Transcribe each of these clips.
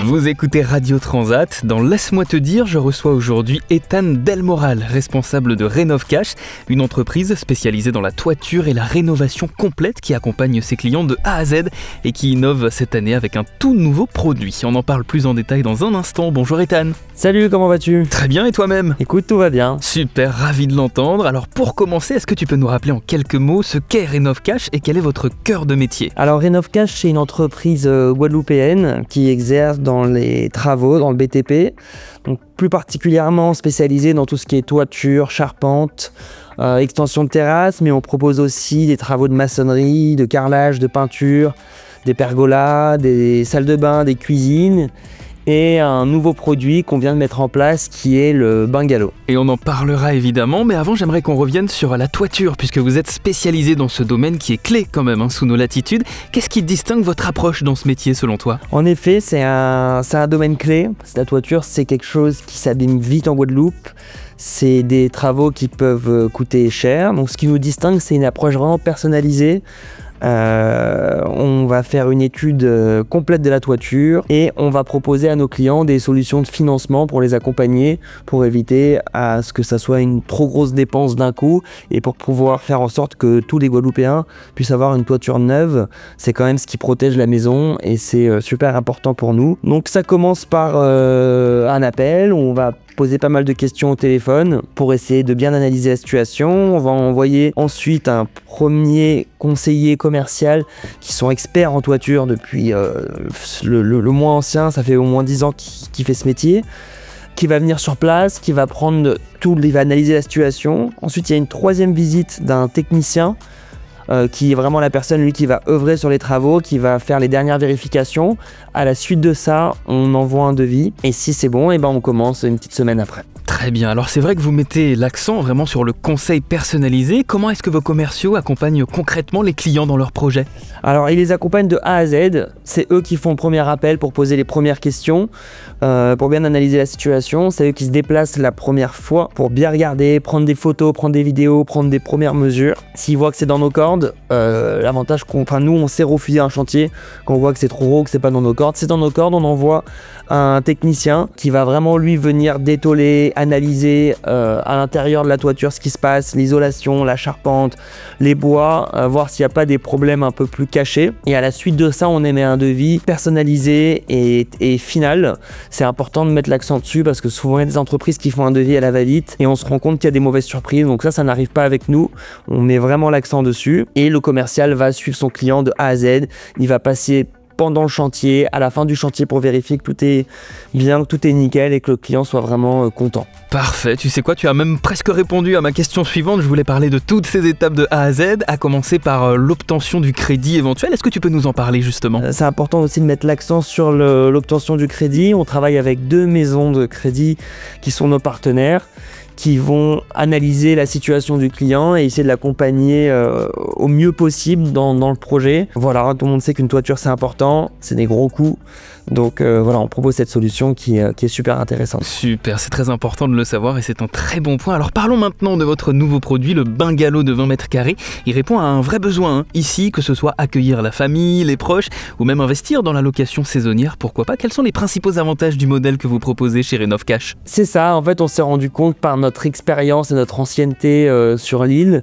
Vous écoutez Radio Transat. Dans Laisse-moi te dire, je reçois aujourd'hui Ethan Delmoral, responsable de Rénov'Cash, une entreprise spécialisée dans la toiture et la rénovation complète qui accompagne ses clients de A à Z et qui innove cette année avec un tout nouveau produit. On en parle plus en détail dans un instant. Bonjour Ethan. Salut, comment vas-tu ? Très bien, et toi-même ? Écoute, tout va bien. Super, ravi de l'entendre. Alors pour commencer, est-ce que tu peux nous rappeler en quelques mots ce qu'est Rénov'Cash et quel est votre cœur de métier ? Alors Rénov'Cash, c'est une entreprise guadeloupéenne qui exerce dans les travaux, dans le BTP, donc plus particulièrement spécialisée dans tout ce qui est toiture, charpente, extension de terrasse, mais on propose aussi des travaux de maçonnerie, de carrelage, de peinture, des pergolas, des salles de bain, des cuisines, et un nouveau produit qu'on vient de mettre en place qui est le bungalow. Et on en parlera évidemment, mais avant j'aimerais qu'on revienne sur la toiture, puisque vous êtes spécialisé dans ce domaine qui est clé quand même sous nos latitudes. Qu'est-ce qui distingue votre approche dans ce métier selon toi ? En effet, c'est un domaine clé. La toiture, c'est quelque chose qui s'abîme vite en Guadeloupe. C'est des travaux qui peuvent coûter cher. Donc ce qui nous distingue, c'est une approche vraiment personnalisée. On va faire une étude complète de la toiture et on va proposer à nos clients des solutions de financement pour les accompagner, pour éviter à ce que ça soit une trop grosse dépense d'un coup et pour pouvoir faire en sorte que tous les Guadeloupéens puissent avoir une toiture neuve. C'est quand même ce qui protège la maison et c'est super important pour nous. Donc ça commence par un appel, on va poser pas mal de questions au téléphone pour essayer de bien analyser la situation. On va envoyer ensuite un premier conseiller commercial qui sont experts en toiture depuis le moins ancien, ça fait au moins 10 ans qu'il fait ce métier, qui va venir sur place, qui va il va analyser la situation. Ensuite, il y a une troisième visite d'un technicien qui est vraiment la personne lui qui va œuvrer sur les travaux, qui va faire les dernières vérifications. À la suite de ça, on envoie un devis et si c'est bon, on commence une petite semaine après. Très bien, alors c'est vrai que vous mettez l'accent vraiment sur le conseil personnalisé. Comment est-ce que vos commerciaux accompagnent concrètement les clients dans leurs projets ? Alors ils les accompagnent de A à Z, c'est eux qui font le premier appel pour poser les premières questions, pour bien analyser la situation, c'est eux qui se déplacent la première fois pour bien regarder, prendre des photos, prendre des vidéos, prendre des premières mesures. S'ils voient que c'est dans nos cordes, l'avantage nous on sait refuser un chantier quand on voit que c'est trop gros, que c'est pas dans nos cordes. C'est dans nos cordes, on envoie un technicien qui va vraiment lui venir détôler, analyser à l'intérieur de la toiture ce qui se passe, l'isolation, la charpente, les bois, voir s'il n'y a pas des problèmes un peu plus cachés. Et à la suite de ça, on émet un devis personnalisé et final. C'est important de mettre l'accent dessus parce que souvent il y a des entreprises qui font un devis à la va-vite et on se rend compte qu'il y a des mauvaises surprises. Donc ça n'arrive pas avec nous. On met vraiment l'accent dessus et le commercial va suivre son client de A à Z. Il va passer pendant le chantier, à la fin du chantier pour vérifier que tout est bien, que tout est nickel et que le client soit vraiment content. Parfait, tu sais quoi, tu as même presque répondu à ma question suivante. Je voulais parler de toutes ces étapes de A à Z, à commencer par l'obtention du crédit éventuel. Est-ce que tu peux nous en parler justement ? C'est important aussi de mettre l'accent sur l'obtention du crédit. On travaille avec 2 maisons de crédit qui sont nos partenaires, qui vont analyser la situation du client et essayer de l'accompagner au mieux possible dans le projet. Voilà, tout le monde sait qu'une toiture c'est important, c'est des gros coûts. Donc on propose cette solution qui est super intéressante. Super, c'est très important de le savoir et c'est un très bon point. Alors parlons maintenant de votre nouveau produit, le bungalow de 20 mètres carrés. Il répond à un vrai besoin ici, que ce soit accueillir la famille, les proches ou même investir dans la location saisonnière, pourquoi pas. Quels sont les principaux avantages du modèle que vous proposez chez Rénov'Cash ? C'est ça, en fait on s'est rendu compte par notre expérience et notre ancienneté sur l'île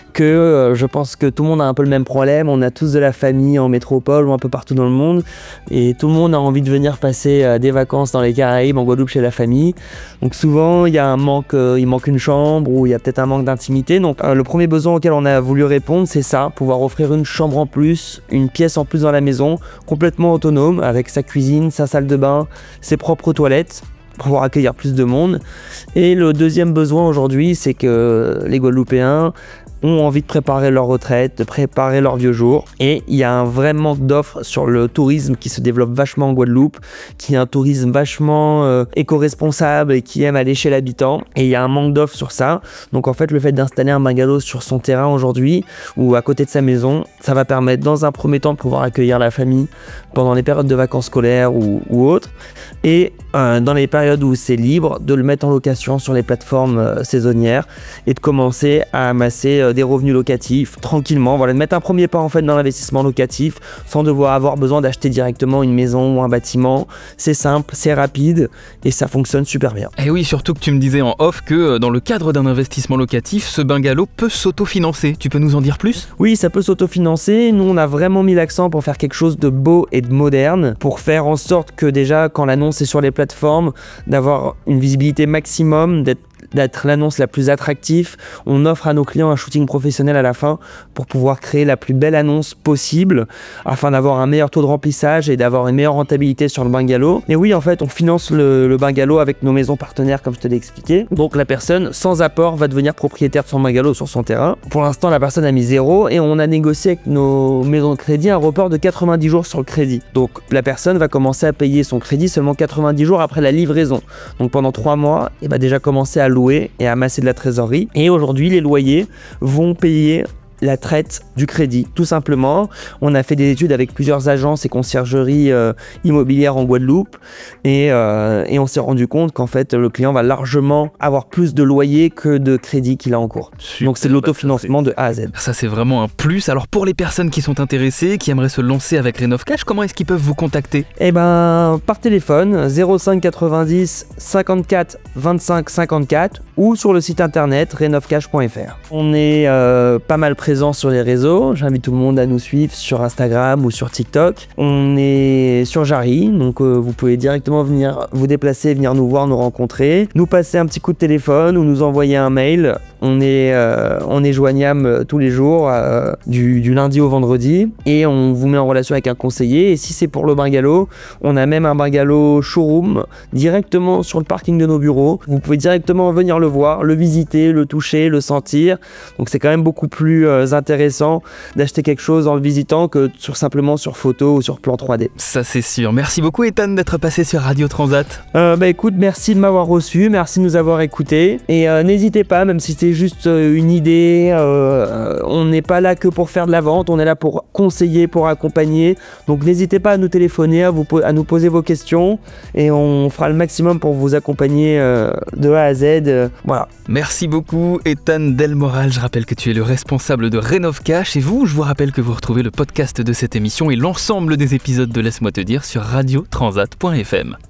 que je pense que tout le monde a un peu le même problème. On a tous de la famille en métropole ou un peu partout dans le monde et tout le monde a envie de venir passer des vacances dans les Caraïbes, en Guadeloupe chez la famille. Donc souvent il y a un manque, il manque une chambre ou il y a peut-être un manque d'intimité. Donc le premier besoin auquel on a voulu répondre, c'est ça, pouvoir offrir une chambre en plus, une pièce en plus dans la maison, complètement autonome avec sa cuisine, sa salle de bain, ses propres toilettes, pour pouvoir accueillir plus de monde. Et le deuxième besoin aujourd'hui, c'est que les Guadeloupéens ont envie de préparer leur retraite, de préparer leur vieux jour. Et il y a un vrai manque d'offres sur le tourisme qui se développe vachement en Guadeloupe, qui est un tourisme vachement éco-responsable et qui aime aller chez l'habitant. Et il y a un manque d'offres sur ça. Donc en fait, le fait d'installer un bungalow sur son terrain aujourd'hui ou à côté de sa maison, ça va permettre dans un premier temps de pouvoir accueillir la famille pendant les périodes de vacances scolaires ou autres. et dans les périodes où c'est libre, de le mettre en location sur les plateformes saisonnières et de commencer à amasser des revenus locatifs tranquillement. Voilà, de mettre un premier pas en fait dans l'investissement locatif sans devoir avoir besoin d'acheter directement une maison ou un bâtiment. C'est simple, c'est rapide et ça fonctionne super bien. Et oui, surtout que tu me disais en off que dans le cadre d'un investissement locatif, ce bungalow peut s'autofinancer. Tu peux nous en dire plus ? Oui, ça peut s'autofinancer. Nous, on a vraiment mis l'accent pour faire quelque chose de beau et de moderne, pour faire en sorte que déjà, quand l'annonce est sur les plateformes, d'avoir une visibilité maximum, d'être l'annonce la plus attractive. On offre à nos clients un shooting professionnel à la fin pour pouvoir créer la plus belle annonce possible afin d'avoir un meilleur taux de remplissage et d'avoir une meilleure rentabilité sur le bungalow. Et oui, en fait, on finance le bungalow avec nos maisons partenaires comme je te l'ai expliqué. Donc la personne sans apport va devenir propriétaire de son bungalow sur son terrain. Pour l'instant, la personne a mis 0 et on a négocié avec nos maisons de crédit un report de 90 jours sur le crédit. Donc la personne va commencer à payer son crédit seulement 90 jours après la livraison. Donc pendant 3 mois, elle va déjà commencer à louer et à amasser de la trésorerie. Et aujourd'hui, les loyers vont payer la traite du crédit, tout simplement. On a fait des études avec plusieurs agences et conciergeries immobilières en Guadeloupe et on s'est rendu compte qu'en fait, le client va largement avoir plus de loyer que de crédit qu'il a en cours. Super. Donc c'est de l'autofinancement de A à Z. Ça, c'est vraiment un plus. Alors pour les personnes qui sont intéressées, qui aimeraient se lancer avec Rénov'Cash, comment est-ce qu'ils peuvent vous contacter ? Eh ben, par téléphone, 05 90 54 25 54 ou sur le site internet renovcash.fr. On est pas mal présent sur les réseaux. J'invite tout le monde à nous suivre sur Instagram ou sur TikTok. On est sur Jarry, donc vous pouvez directement venir vous déplacer, venir nous voir, nous rencontrer, nous passer un petit coup de téléphone ou nous envoyer un mail. On est joignable tous les jours, du lundi au vendredi, et on vous met en relation avec un conseiller. Et si c'est pour le bungalow, on a même un bungalow showroom directement sur le parking de nos bureaux. Vous pouvez directement venir le voir, le visiter, le toucher, le sentir. Donc c'est quand même beaucoup plus intéressant d'acheter quelque chose en le visitant que simplement sur photo ou sur plan 3D. Ça c'est sûr. Merci beaucoup Ethan d'être passé sur Radio Transat. Écoute, merci de m'avoir reçu, merci de nous avoir écoutés, et n'hésitez pas, même si c'est juste une idée, on n'est pas là que pour faire de la vente, on est là pour conseiller, pour accompagner, donc n'hésitez pas à nous téléphoner, à nous poser vos questions, et on fera le maximum pour vous accompagner de A à Z. Voilà. Merci beaucoup Ethan Delmoral. Je rappelle que tu es le responsable de Rénov'Cash, et je vous rappelle que vous retrouvez le podcast de cette émission et l'ensemble des épisodes de Laisse-moi te dire sur radiotransat.fm.